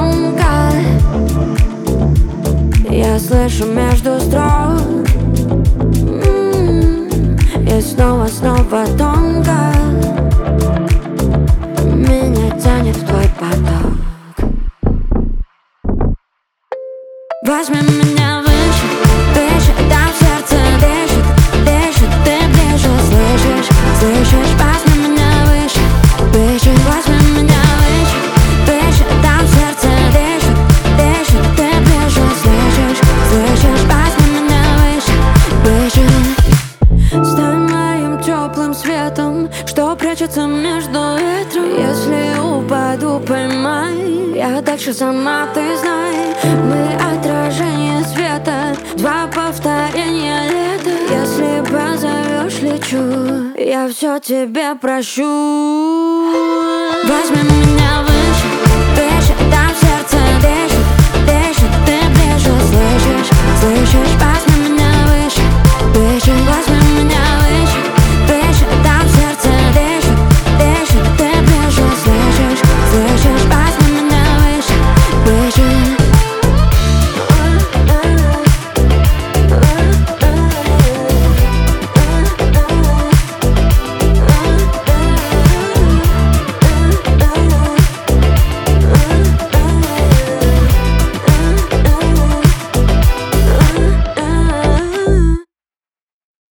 тонко. Я слышу между строк. И снова тонко. Меня тянет в твой поток. Возьми меня выше, выше, там сердце дышит, дышит, ты ближе, слышишь, слышишь? Возьми меня выше, выше, возьми меня выше, выше, там сердце дышит, дышит, ты ближе, слышишь, слышишь? Возьми меня выше, выше. Стань моим теплым светом, что прячется между ветром. Если упаду, поймай, я дальше сама, ты знай. Мы отражение света, два повторения лета. Если позовешь, лечу, я все тебе прощу. Возьми меня